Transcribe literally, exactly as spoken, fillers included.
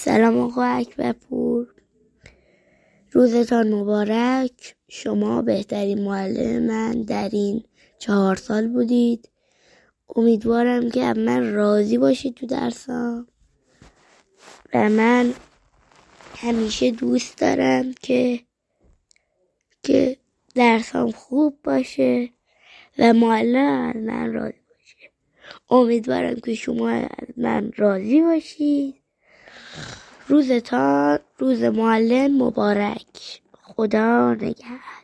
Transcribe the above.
سلام آقا اکبرپور، روزتان مبارک. شما بهترین معلم من در این چهار سال بودید. امیدوارم که از من راضی باشید تو درسام و من همیشه دوست دارم که که درسام خوب باشه و معلم از من راضی باشه. امیدوارم که شما از من راضی باشید. روزتان روز معلم مبارک. خدا نگهدار.